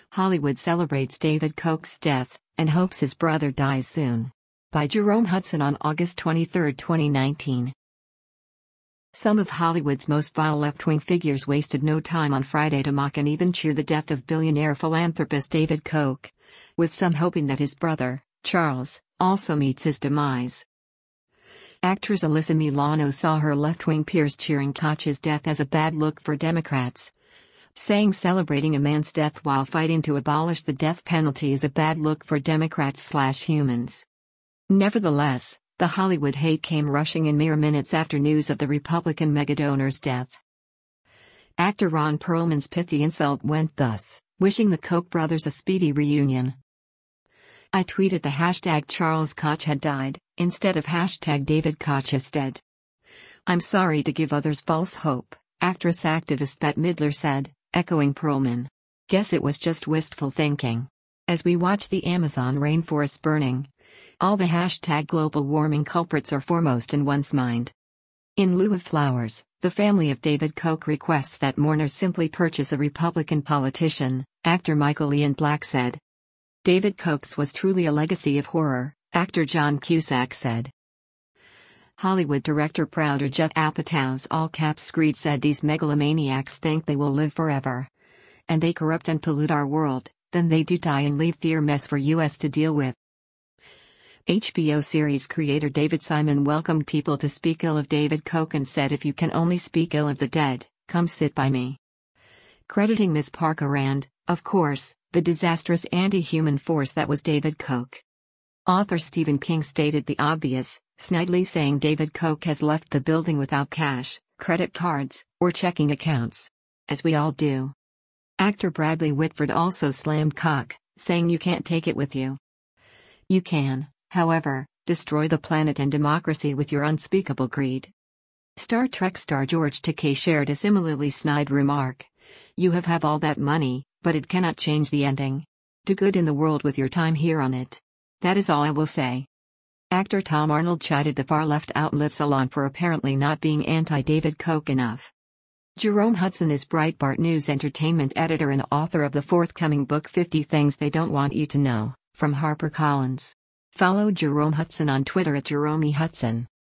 Hollywood celebrates David Koch's death and hopes his brother dies soon. By Jerome Hudson on August 23, 2019. Some of Hollywood's most vile left-wing figures wasted no time on Friday to mock and even cheer the death of billionaire philanthropist David Koch, with some hoping that his brother, Charles, also meets his demise. Actress Alyssa Milano saw her left-wing peers cheering Koch's death as a bad look for Democrats, saying celebrating a man's death while fighting to abolish the death penalty is a bad look for Democrats/humans. Nevertheless, the Hollywood hate came rushing in mere minutes after news of the Republican megadonor's death. Actor Ron Perlman's pithy insult went thus: wishing the Koch brothers a speedy reunion. I tweeted the hashtag Charles Koch had died, instead of hashtag David Koch is dead. I'm sorry to give others false hope, actress activist Bette Midler said, echoing Perlman. Guess it was just wistful thinking. As we watch the Amazon rainforest burning, all the hashtag global warming culprits are foremost in one's mind. In lieu of flowers, the family of David Koch requests that mourners simply purchase a Republican politician, actor Michael Ian Black said. David Koch was truly a legacy of horror, actor John Cusack said. Hollywood director Prouder Judd Apatow's all-caps screed said these megalomaniacs think they will live forever. And they corrupt and pollute our world, then they do die and leave fear mess for us to deal with. HBO series creator David Simon welcomed people to speak ill of David Koch and said, if you can only speak ill of the dead, come sit by me. Crediting Ms. Parker Rand, of course, the disastrous anti-human force that was David Koch. Author Stephen King stated the obvious, snidely saying David Koch has left the building without cash, credit cards, or checking accounts. As we all do. Actor Bradley Whitford also slammed Koch, saying you can't take it with you. You can, however, destroy the planet and democracy with your unspeakable greed. Star Trek star George Takei shared a similarly snide remark. You have all that money, but it cannot change the ending. Do good in the world with your time here on it. That is all I will say. Actor Tom Arnold chided the far-left outlet Salon for apparently not being anti-David Koch enough. Jerome Hudson is Breitbart News entertainment editor and author of the forthcoming book 50 Things They Don't Want You to Know, from HarperCollins. Follow Jerome Hudson on Twitter at JeromeHudson.